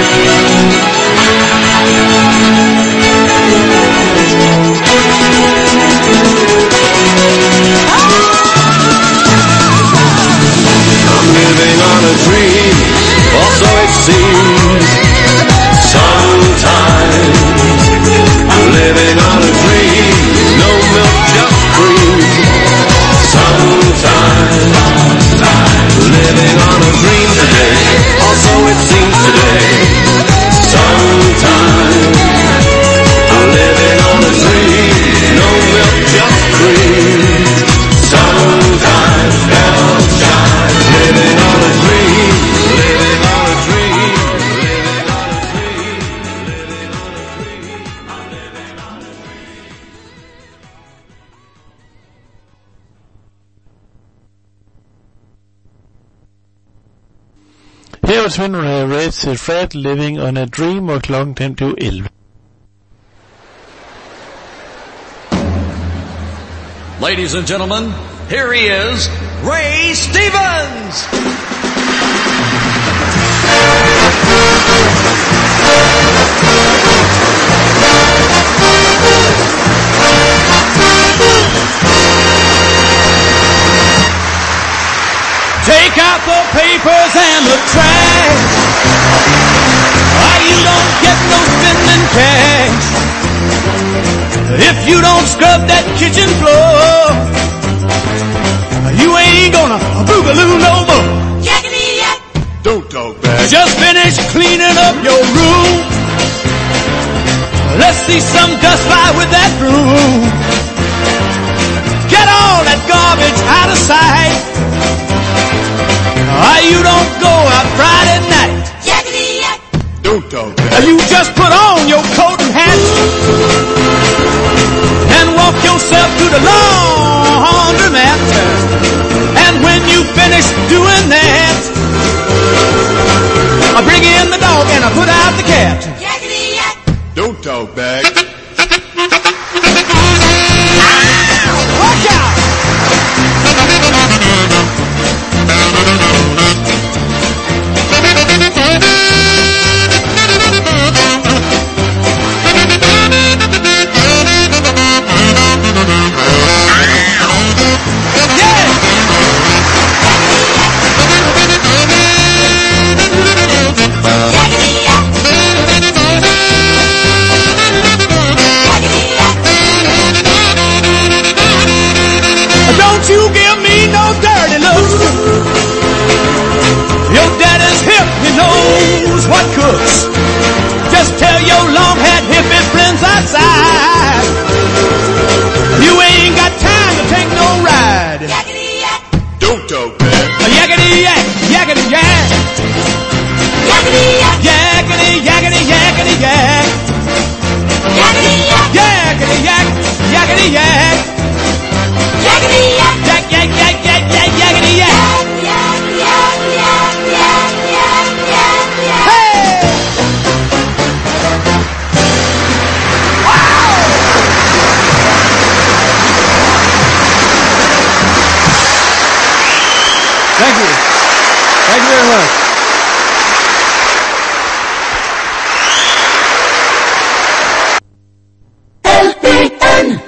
living on a dream, or so it seems. Sometimes I'm living on a dream, no milk, just cream. Sometimes living on a dream today, or so it seems today. Sometimes I'm living on a dream, no milk, just cream. Sometimes living on a dream, living on a dream, living on a dream, living on a dream, I'm living on a dream. Her var Twin Red til Fred, Living on a Dream, og klokken den blev 11. Ladies and gentlemen, here he is, Ray Stevens! Take out the papers and the trash. Why you don't get no spending cash? If you don't scrub that kitchen floor, you ain't gonna boogaloo no more. Yakety yak. Don't talk back. Just finish cleaning up your room. Let's see some dust fly with that broom. Get all that garbage out of sight. Why you don't go out Friday night? Yakety yak. Don't talk back. You just put on your coat and hat and walk yourself to the laundromat. And when you finish doing that, I bring in the dog and I put out the cat. Yakety yak. Don't talk back. Watch out! Don't you give me no dirty looks. Your daddy's hip, he knows what cooks. Just tell your long-haired hippie friends outside, you ain't got time to take no ride. Yakety yak. Don't talk back. Yakety yak, yakety yak. Yakety yak. Yakety, yakety, yakety yak. Yakety yak. Yakety yak, yakety yak. Yakety yak. Yak, yak, yak, yak, yak, yakety yak. Yak, yak, yak, yak, yak, yak, yak. Hey! Wow! Thank you. Thank you very much. LPN.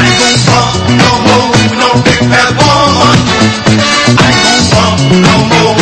No more.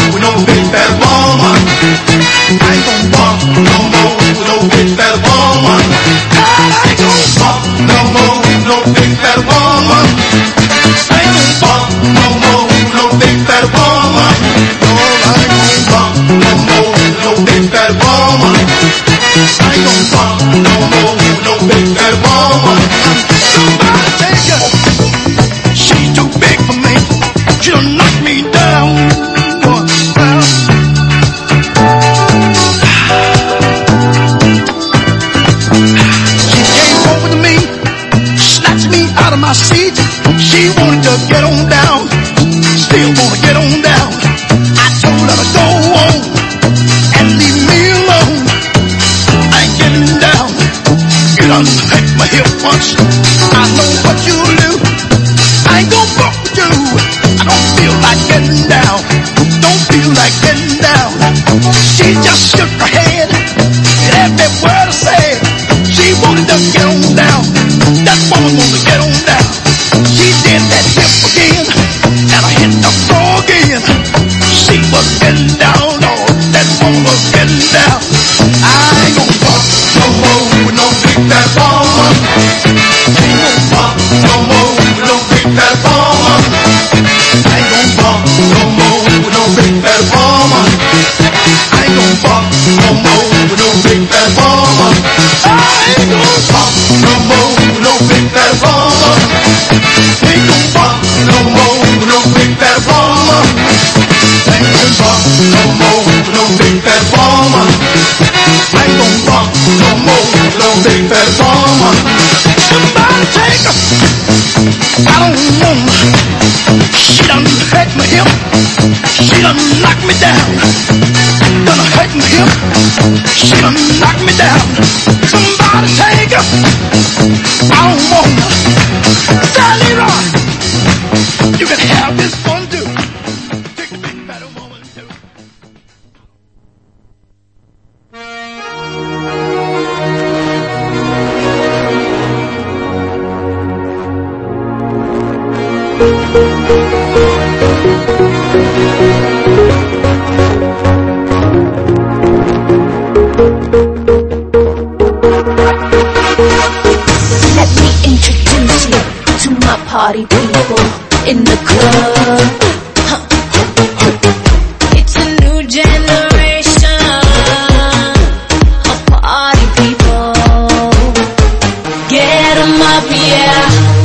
out of my seat. She wanted to get on down, still wanna get on down. I told her to go on and leave me alone. I ain't getting down. You done hurt my hip once. I know what you'll do. I ain't gonna fuck with you. I don't feel like getting down. Don't feel like getting down. She just shook her head and every word I said. She wanted to get on down. That woman wanted to get on down. She did that hip again, and I hit the floor again. She was getting down, oh, that woman was getting down. I ain't gonna fuck no more with no big fat woman. Ain't gonna fuck no more with no big fat woman. Ain't gonna fuck no more with no big fat woman. Ain't gonna fuck no more with no big fat woman. I ain't gonna fuck no more with no big fat woman. Ain't gonna fuck no more with no big fat woman. Ain't gonna fuck no more with no big fat woman. Ain't gonna fuck no more with no big fat woman. Somebody take her. I don't want her. She done hurt my hip. She done knocked me down. Done hurt my hip. She done knocked me down. Somebody take her. I don't want her. Sally Roy, you can have this one too. Take a big fat woman too. Let me introduce you to my party people in the club. It's a new generation of party people. Get 'em up, yeah.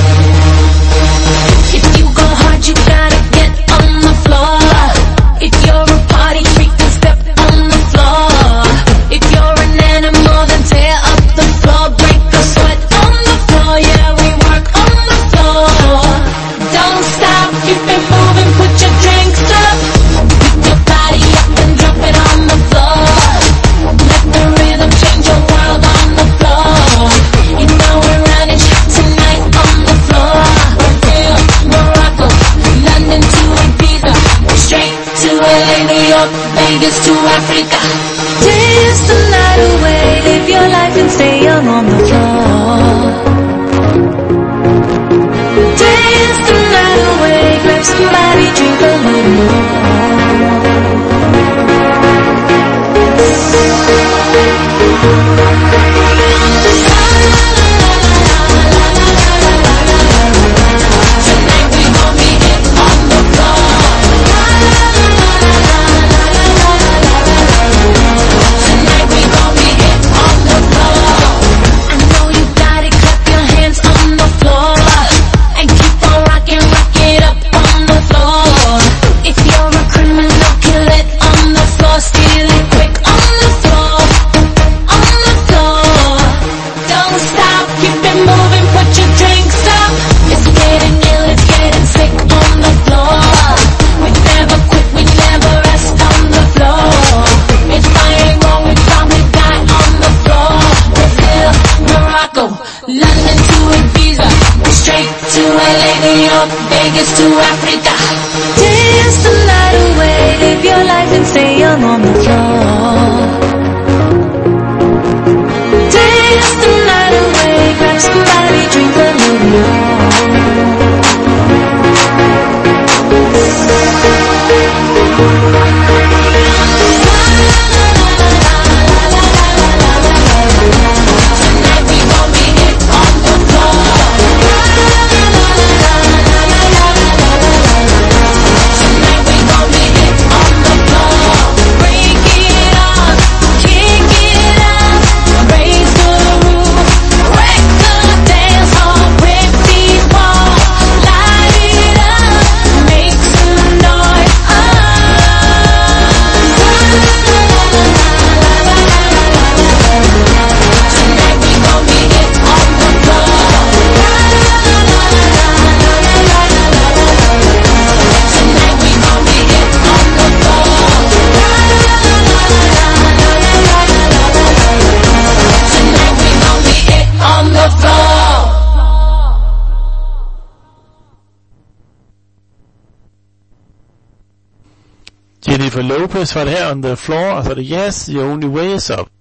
If you go hard, you gotta get on the floor. If you're a party freak, then step on the floor. If you're an animal, then tear up the floor. Break a sweat on the floor, yeah, we work on the floor. Don't stop, keep it moving, put your drinks up. Pick your body up and drop it on the floor. Let the rhythm change your world on the floor. You know we're running tonight on the floor. Brazil, Morocco, London to Ibiza, straight to LA, New York, Vegas to Africa. Dance the night away, live your life and stay young on the floor. Dance the night away, grab somebody, drink a little more. Tonight we gon' be hit on the floor. Tonight we gon' be hit on the floor. I know you got it, clap your hands on the floor. And keep on rockin', rock it up on the floor. If you're a criminal, kill it on the floor. Steal it quick on the floor. On the floor. Don't stop, keep it moving, put your drinks up. It's getting ill, it's getting sick on the floor. We never quit, we never rest on the floor. If I ain't wrong, we probably die on the floor. Brazil, Morocco, London to Ibiza, straight to LA, New York, Vegas to Africa. Dance the night away, live your life and stay young on the floor. Dance the night away, grab somebody, drink a little more. Tonight we gon' be hit on the floor. Tonight we gon' be hit on the floor. Break it up, Jennifer Lopez var det her, On the Floor, og så er det Yes, The Only Way Is Up.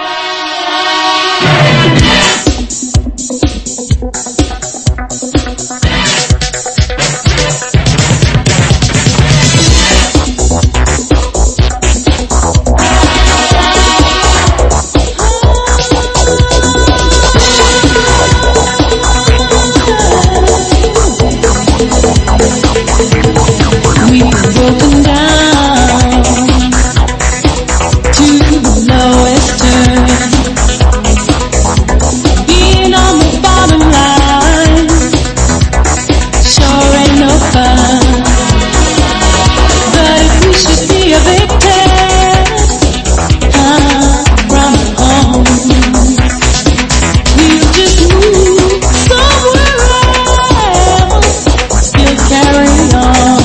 Broken down to the lowest turn. Being on the bottom line sure ain't no fun. But if we should be evicted from home, we'll just move somewhere else, still carry on.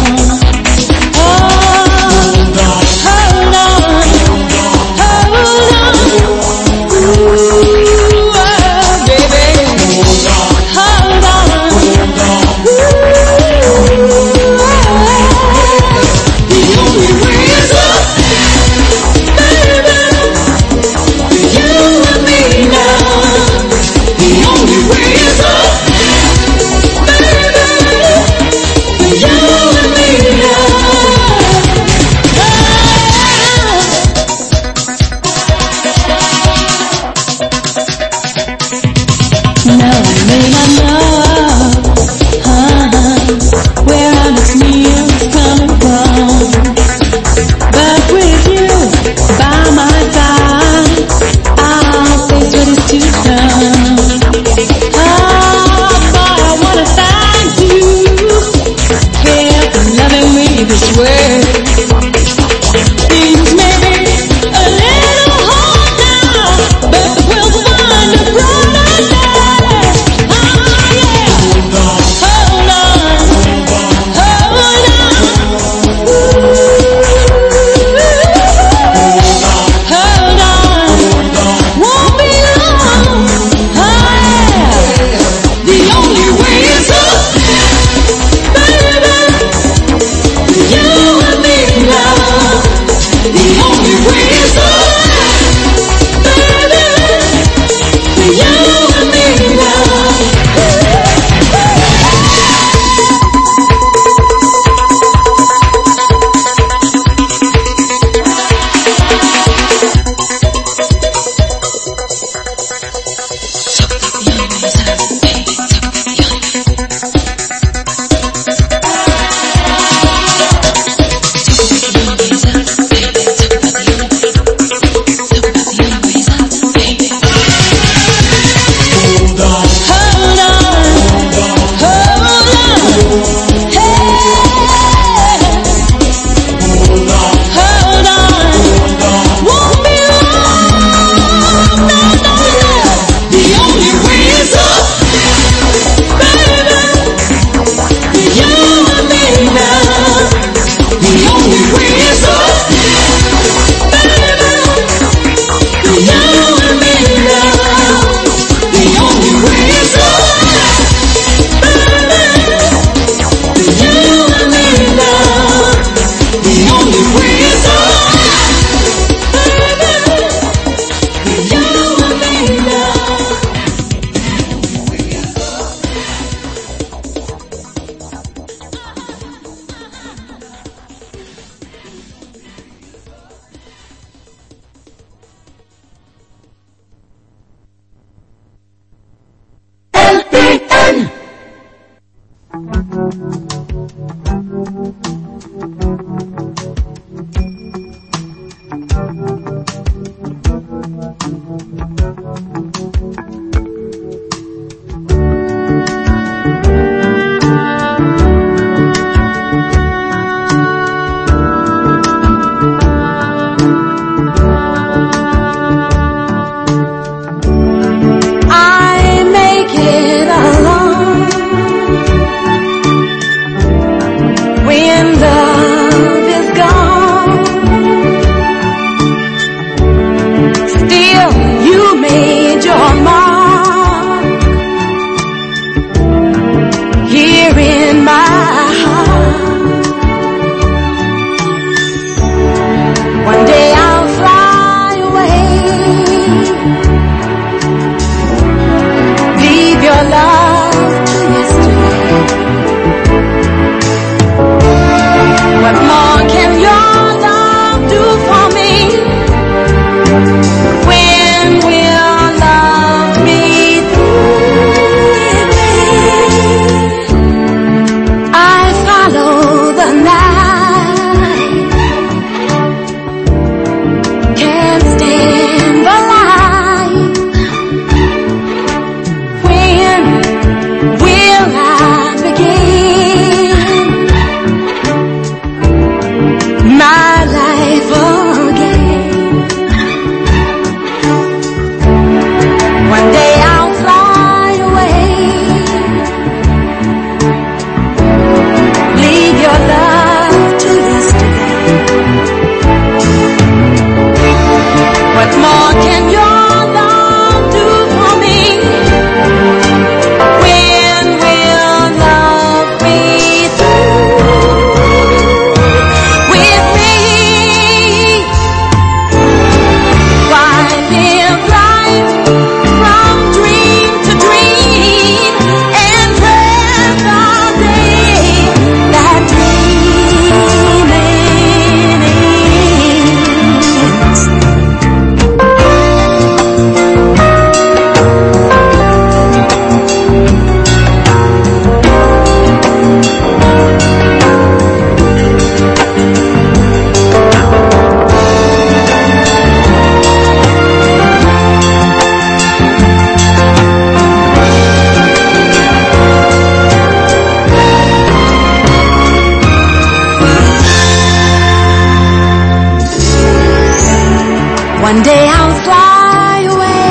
One day I'll fly away.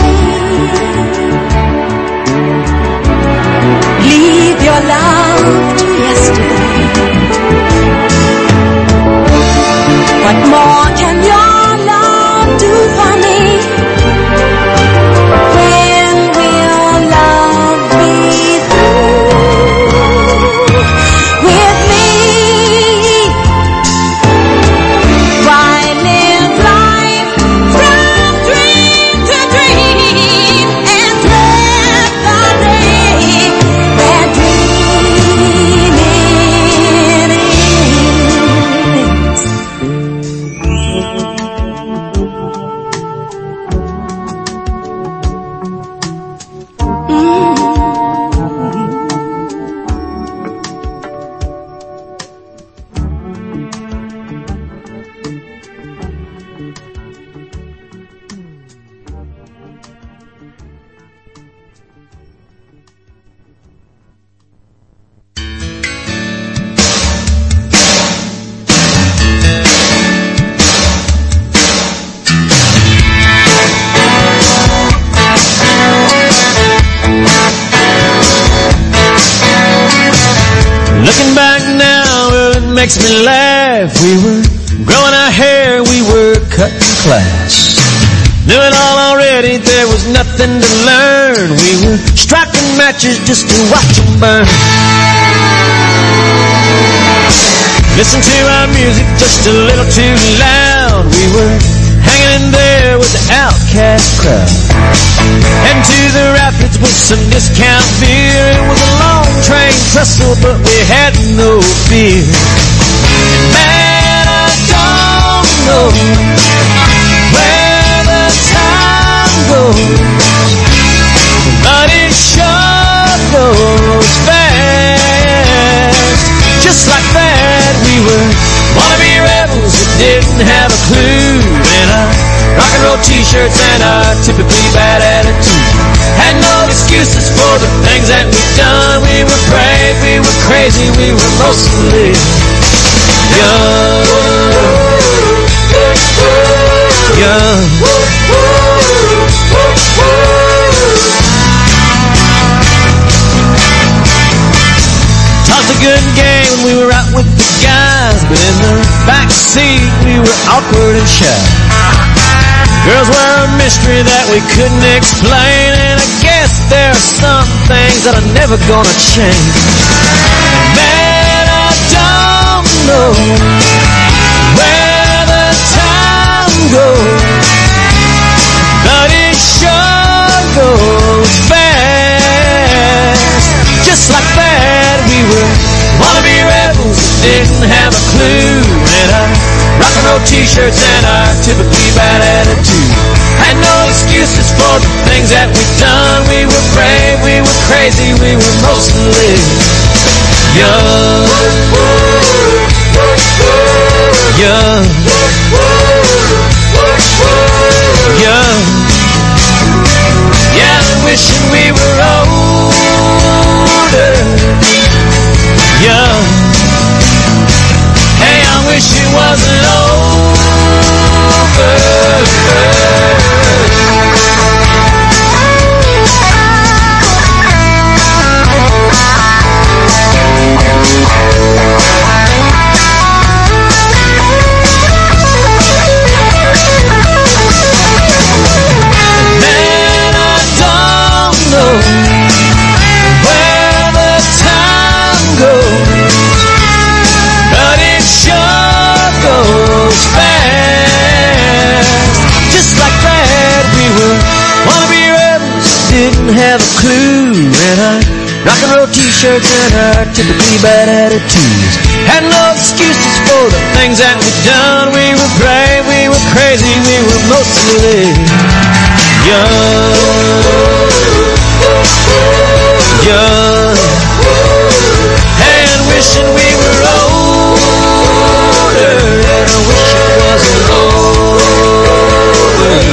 Leave your love to yesterday. What more can your love do for me? When will love be through with me? Why live life from dream to dream and let the day that dreaming ends? Looking back now, well, it makes me laugh. We were growing our hair, we were cutting class. Knew it all already, there was nothing to learn. We were striking matches just to watch them burn. Listen to our music just a little too loud. We were hanging in there with the outcast crowd. Heading to the rapids with some discount beer. It was a long train trestle, but we had no fear. Man, I don't know where the time goes, but it sure goes fast. Just like that, we were wannabe rebels that didn't have a clue. And our rock and roll t-shirts and our typically bad attitude had no excuses for the things that we've done. We were brave, we were crazy, we were mostly young. Young. Talked a good game when we were out with the guys, but in the back seat we were awkward and shy. Girls were a mystery that we couldn't explain, and I guess there are some things that are never gonna change. Man, I don't know where the time goes, but it sure goes fast. Just like that, we were wannabe rebels that didn't have a clue. And our rock and roll t-shirts and our typically bad attitude had no excuses for the things that we've done. We were brave, we were crazy, we were mostly young. Young. Young. Yeah, wishing we were older. Young. Hey, I wish it wasn't over. Man, I don't know where the time goes, but it sure goes fast. Just like that, we were wannabe rebels, didn't have a clue. And our rock and roll t-shirts and our typically bad attitudes had no excuses for the things that we'd done. We were brave, we were crazy, we were mostly young. Young. And wishing we were older. And I wish it wasn't over.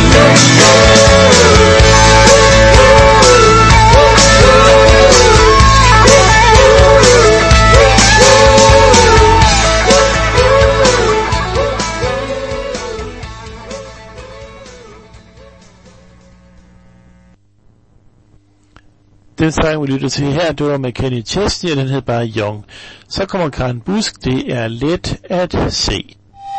Den sang, vi lytter til her, det var med Kenny Chesney, og den hed bare Young. Så kommer Karen Busk, det er let at se.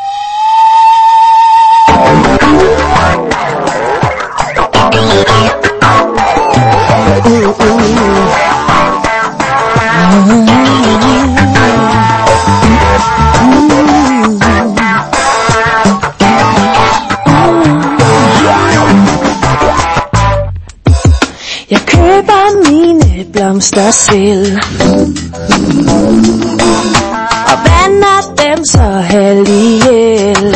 Jeg køber mine blomster selv og vander dem så halv ihjel.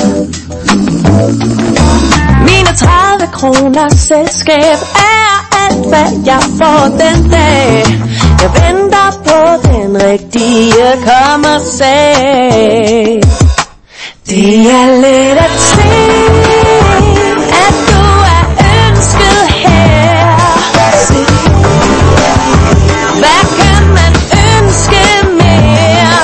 Mine 30 kroner selskab er alt, hvad jeg får den dag. Jeg venter på den rigtige kommer sag. Det er let at se, at du er ønsket her. Hvad kan man ønske mere?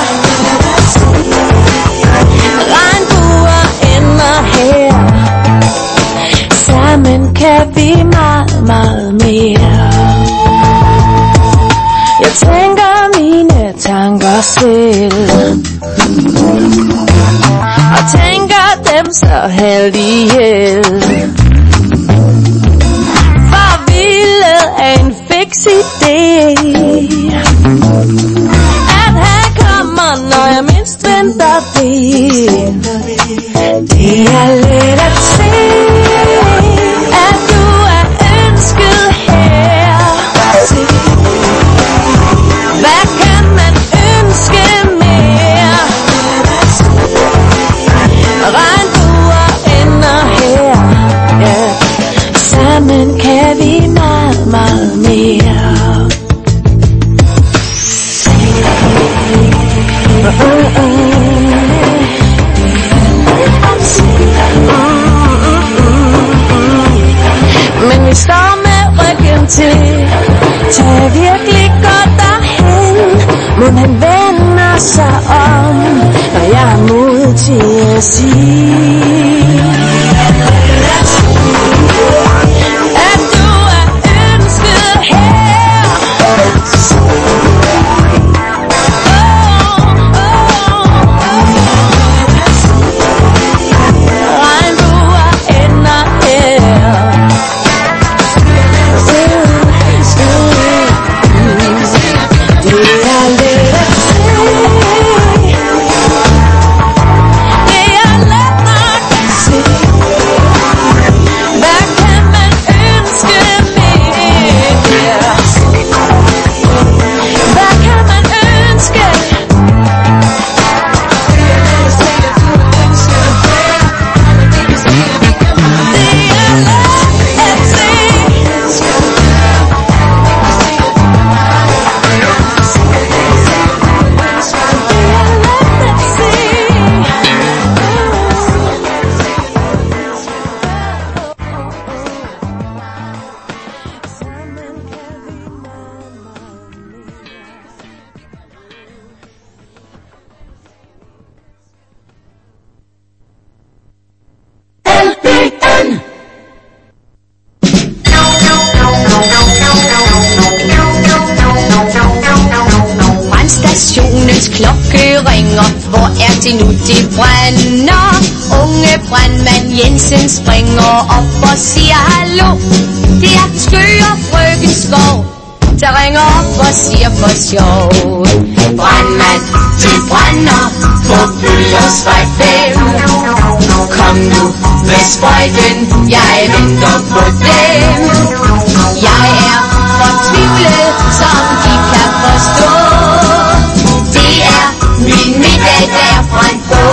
Regnbuer ender her. Sammen kan vi meget, meget mere. Jeg tænker mine tanker selv og tænker dem så halvt ihjel. For vildet er en fiks idé, at han kommer, når jeg mindst venter det. Det er let at se, at du er ønsket her. Hvad kan man ønske mere? Regnbuer ender her, ja. Sammen kan vi meget, meget mere. Men vi står med ryggen til. Tag virkelig godt derhen. Må han vender sig om, når jeg har mod til at sige, at du er ønsket her. Regnbuer ender her. det nu de brænder. Unge brandmand Jensen springer op og siger hallo. Det er den skøre frøken Skov, der ringer op og siger for sjov. Brandmand, de brænder på Bøllersvej 5. Kom nu med sprøjten, jeg venter på dem. Jeg er fortvivlet, som de kan forstå. Det er min middag, der er brændt på.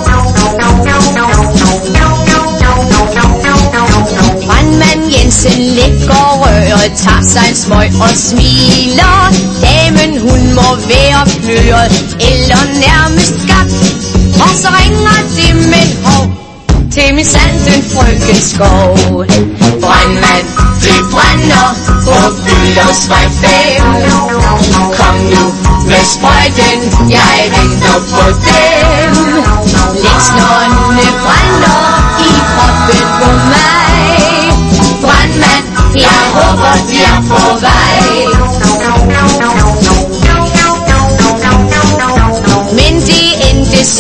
Brandmand Jensen lægger røret, tager sig en smøg og smiler. Damen hun må være pløret eller nærmest skabt. Og så ringer det med hov til min sanden frøken Skov. Brandmand, det brænder på Bøllersvej 5. Kom nu med sprøjten, jeg venter på dem. Lidt snårende brænder i kroppen på mig. Brandmand, jeg håber de er på vej.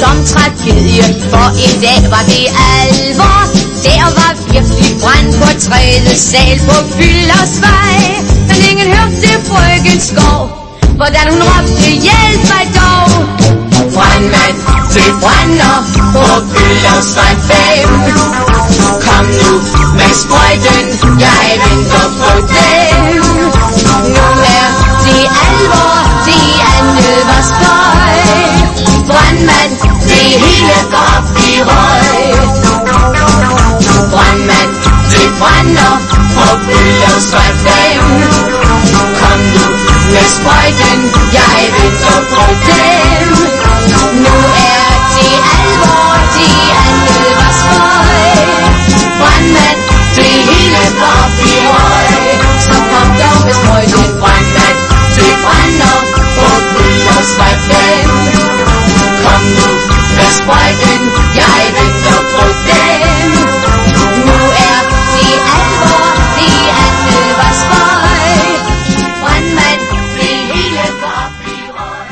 som tragedie, for en dag var det alvor. Der var virkelig brand på tredje sal på Fyldersvej. Men ingen hørte frøken Skov, hvordan hun råbte, hjælp mig dog. Brandmand, det brænder på Fyldersvej 5. Kom nu med sprøjten, jeg venter på dem. Nu er det alvor, det andet var støj. Brandmand, det hele går op i røg. Brandmand, det brænder på Fyldersvej 5. Kom nu med sprøjten, jeg venter på dem. Nu er det alvor, det andet var spøj. Brandmand, det hele går op i røg. Så kom dog med sprøjten, brandmand, det brænder på Fyldersvej 5. Kom nu med sprøjten, jeg venter på dem. Nu er det alvor, det andet var spøj. Brandmand, det hele går op i røg.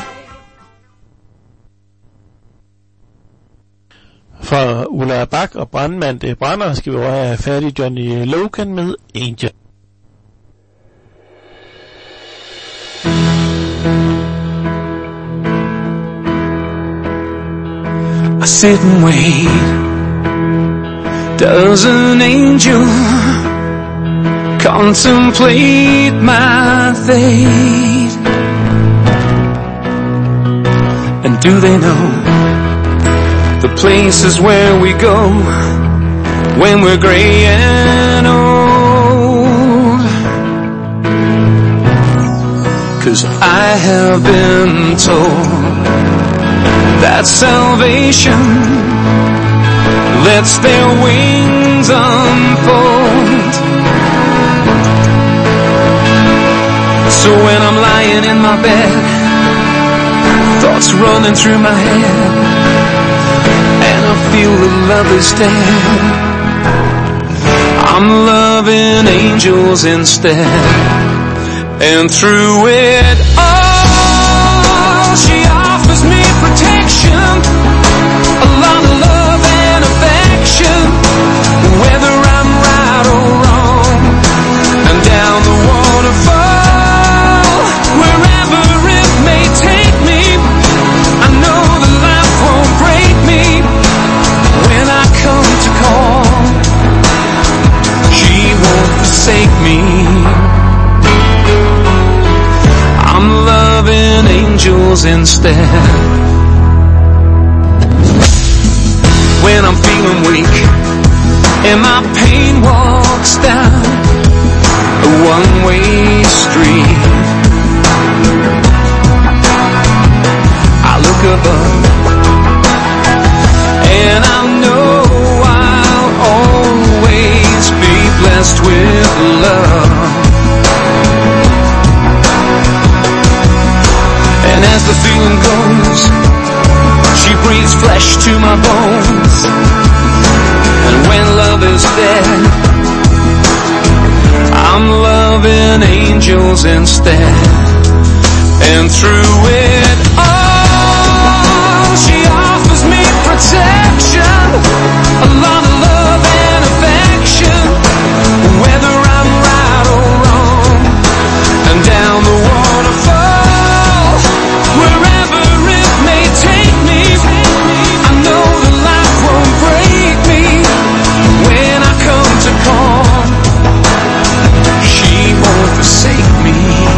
Fra Ulla Bak og Brandmand det brænder skal vi over have fat i Johnny Logan med Angel. I sit and wait. Does an angel contemplate my fate? And do they know the places where we go when we're gray and old? 'Cause I have been told that salvation lets their wings unfold. So when I'm lying in my bed, thoughts running through my head, and I feel the love is dead, I'm loving angels instead. And through it all, she offers me protection, a lot of love and affection, whether I'm right or wrong. And down the waterfall, wherever it may take me, I know that life won't break me. When I come to call, she won't forsake me. I'm loving angels instead. When I'm feeling weak and my pain walks down a one-way street, I look above and I know I'll always be blessed with love. And as the feeling goes, she breathes flesh to my bones. And when love is dead, I'm loving angels instead. And through it all, she offers me protection, a lot of love and affection, whether I'm right or wrong. And down the waterfall, wherever it may take me, I know that life won't break me. When I come to call, she won't forsake me.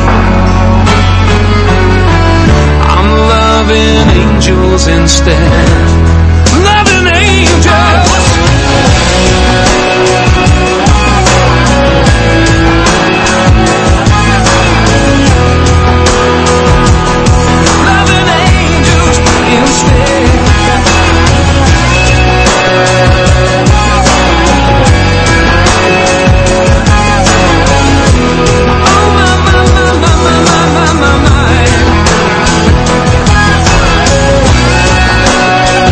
I'm loving angels instead. Loving angels. Loving angels instead. Oh my, my, my, my, my, my, my, my, my.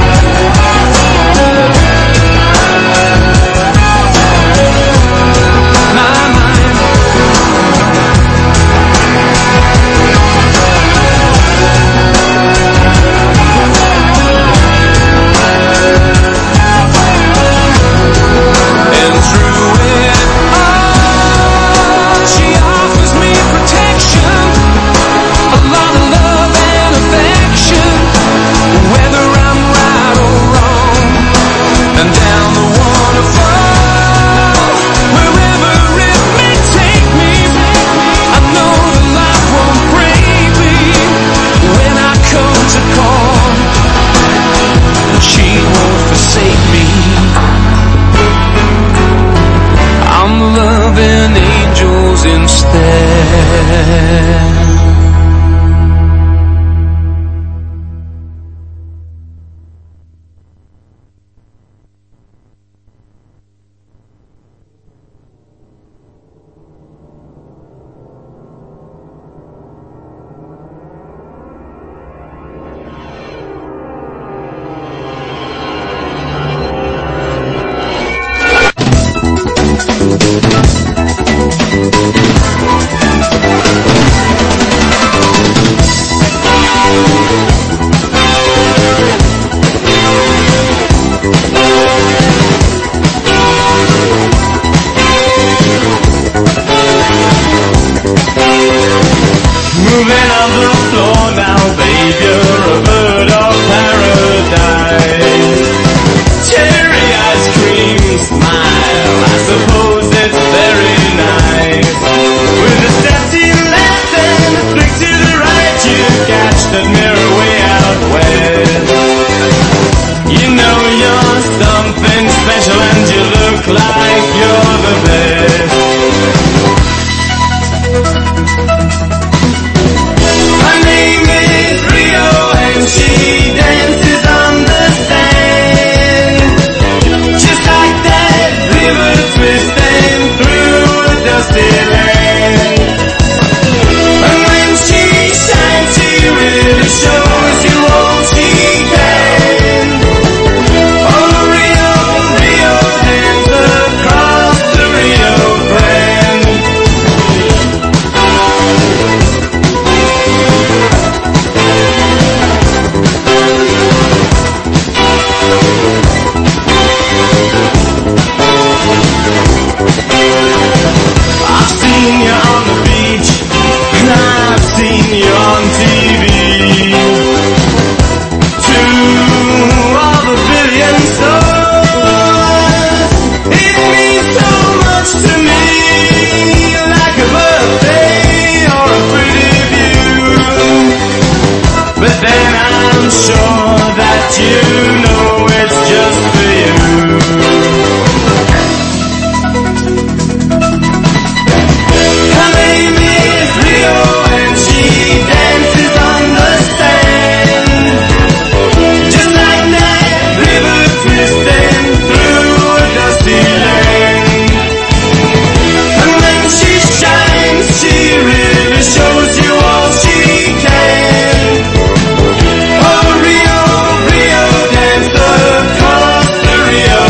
sure that you know it's just for you. Her name is Rio and she dances on the sand, just like that river twisting through a dusty land. And when she shines, she really shows you all she can. Oh Rio, Rio, dance across the Rio.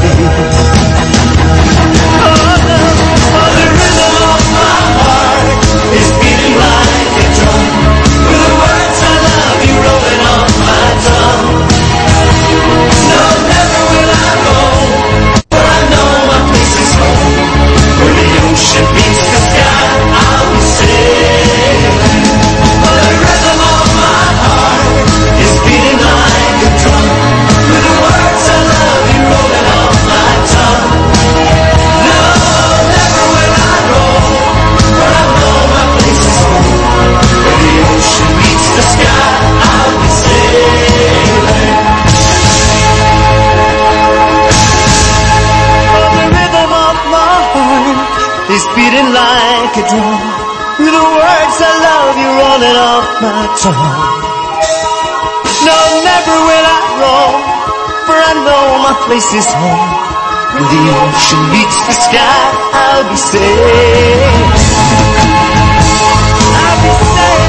the rhythm of my heart is beating like a drum, with the words I love you rolling off my tongue. No, never will I roam, for I know my place is home. Where the ocean meets the sky, I'll be sailing. For the rhythm of my heart is beating like a drum, with the words I love you rolling off my tongue. No, never will I roam, for I know my place is home. Where the ocean meets the sky, I'll be sailing. For the rhythm of my heart is beating like a drum, with the words I love you rolling off my tongue. No, never will I roam, for I know my place is home. Where the ocean meets the sky, I'll be safe. I'll be safe.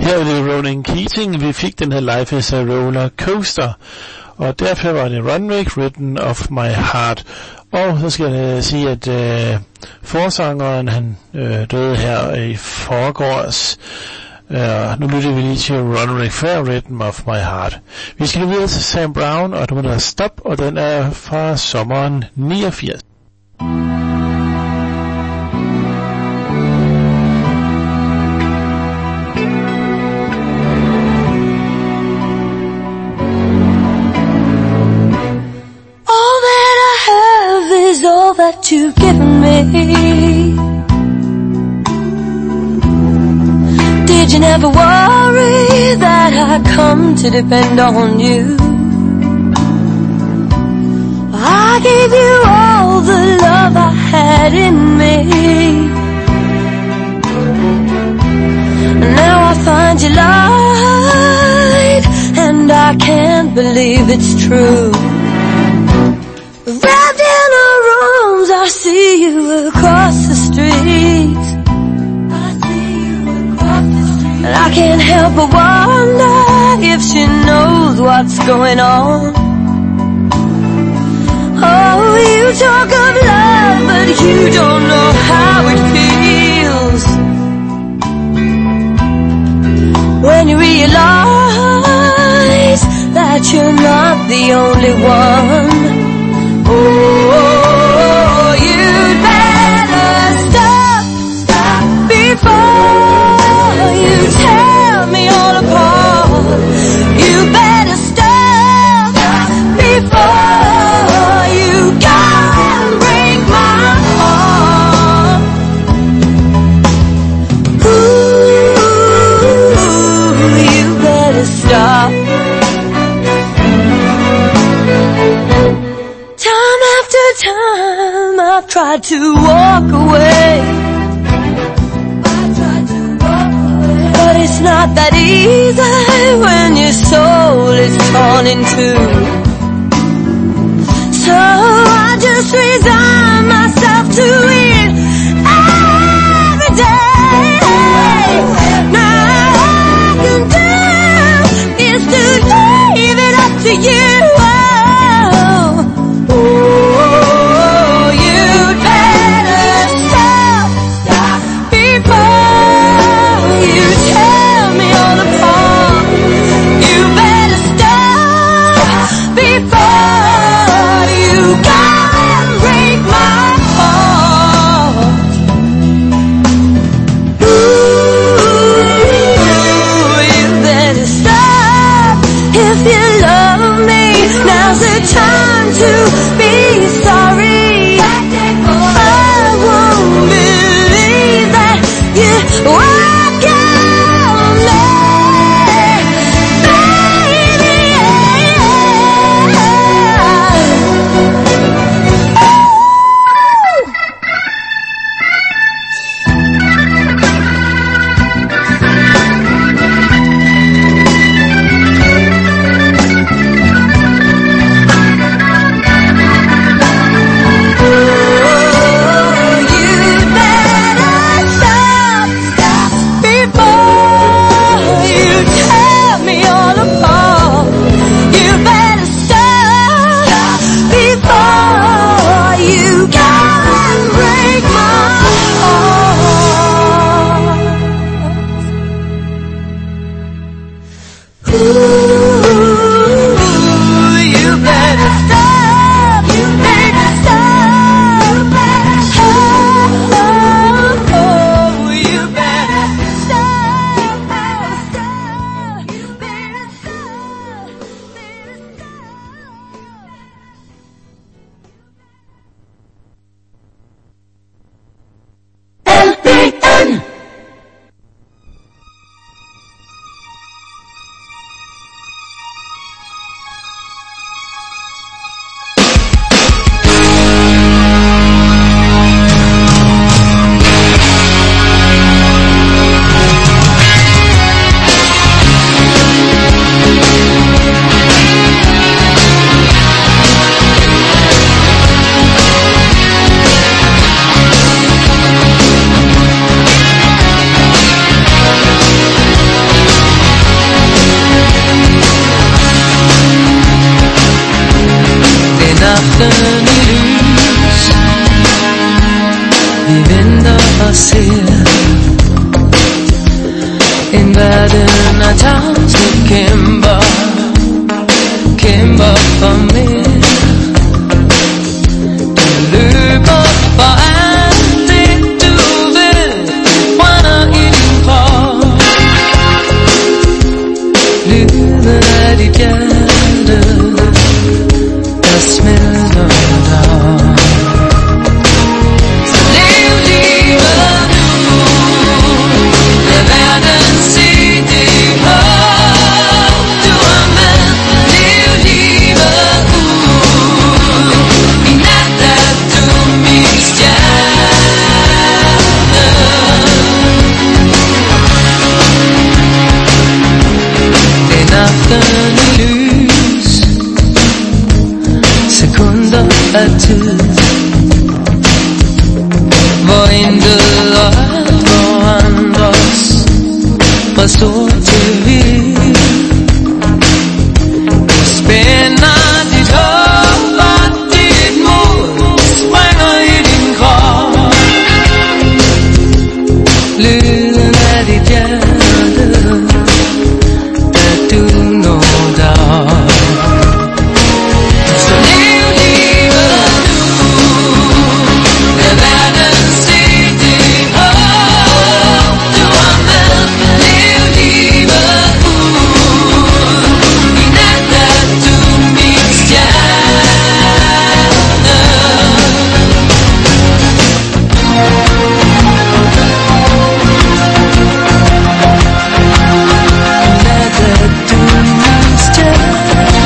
Her er det Ronan Keating. Vi fik den her Life is a Roller Coaster, og derfor var det Runway, Written of My Heart. Og så skal jeg sige, at forsangeren han døde her i forgårs. Nu lytter vi lige til Runway før Rhythm of My Heart. Vi skal nu videre til Sam Brown, og den er Stop, og den er fra sommeren 89. All that I have is all that you've given me. Did you never worry that I come to depend on you? I gave you all the love I had in me. Now I find you lied, and I can't believe it's true. Wrapped in our arms, I see you across the street. And I can't help but wonder if she knows what's going on. Oh, you talk of love, but you don't know how it feels when you realize that you're not the only one. Oh, you'd better stop before you tear me all apart. You better stop before you go and break my heart. Ooh, you better stop. Time after time I've tried to walk away, but it's not that easy when your soul is torn in two. So I just resign myself to it every day. Now all I can do is to leave it up to you. Oh, you'd better stop before you tear me all apart. You better stop before you go and break dit hjerte, der smelter dig. Så lev livet nu, lad verden se det håb, du er med. Lev livet ud, i nat er du min stjerne. En aften i lys, sekunder af tid, hvor intet rørt forandres fra sort til hvid. Spænder dit håb og dit mod, springer i din krop. Lyden af dit hjerte, da du når dig. Så lev livet nu, lad verden se det håb, du er med. Lev livet ud, i nat er du min stjerne. Nat er du min stjerne.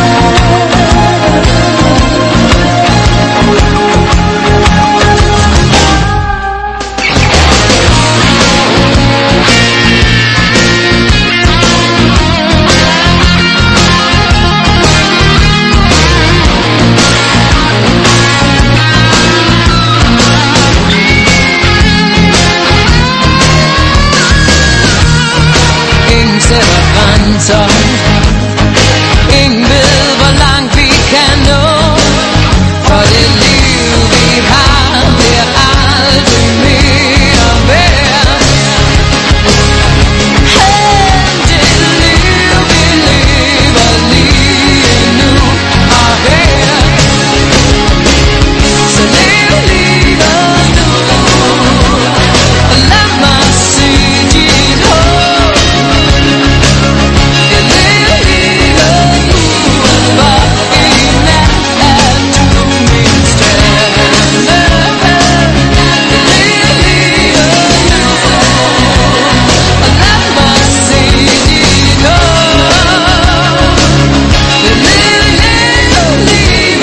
Ingen sætter grænser, ingen ved hvor langt vi kan nå, for det liv vi har bliver aldrig mere værd. Det liv vi lever lige nu og her. Så lev livet nu, og lad mig se dit håb. Jeg lever livet nu, for i nat er du min stjerne. Jeg lever livet nu, og lad mig se dit håb. Jeg lever livet, i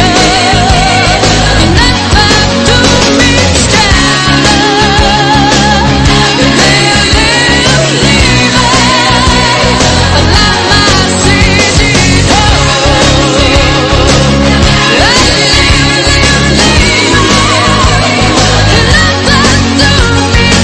nat er du min stjerne. Jeg lever livet, og lad mig se dit håb. Jeg lever livet, i nat er du min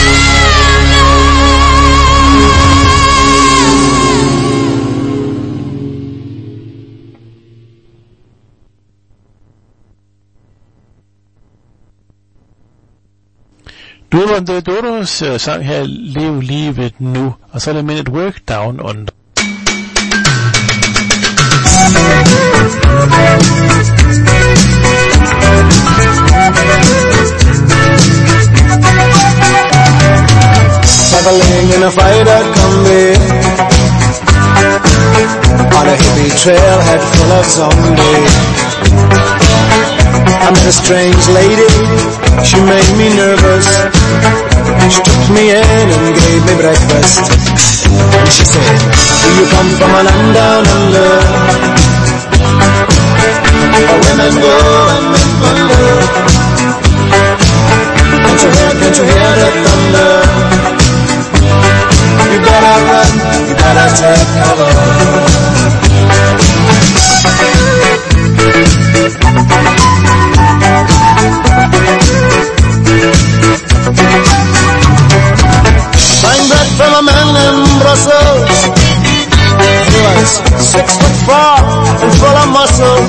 Duran the Dodos sang her Lev livet nu, og så er det Men at Work Down Under. Traveling in a freighter combi on a hippie trailhead full of zombies. I met a strange lady, she made me nervous. She took me in and gave me breakfast. And she said, do you come from a land down under, where women go and men wonder? Can't you hear the thunder? You better run, you better take cover. Buying bread from a man in Brussels. He was 6'4" and full of muscle.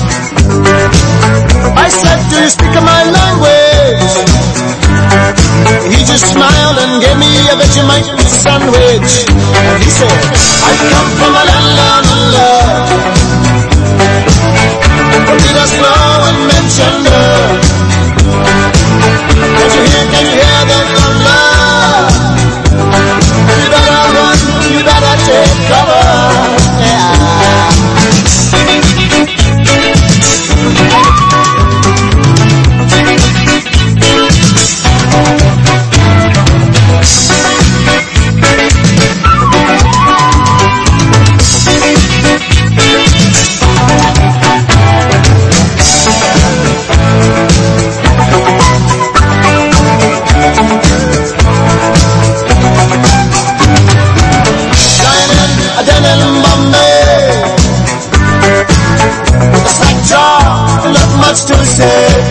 I said, do you speak my language? He just smiled and gave me a Vegemite sandwich. And he said, I come from a land down under, where leaders flow and men gender. Can you hear the thunder? You better run, you better take cover. Yeah. said,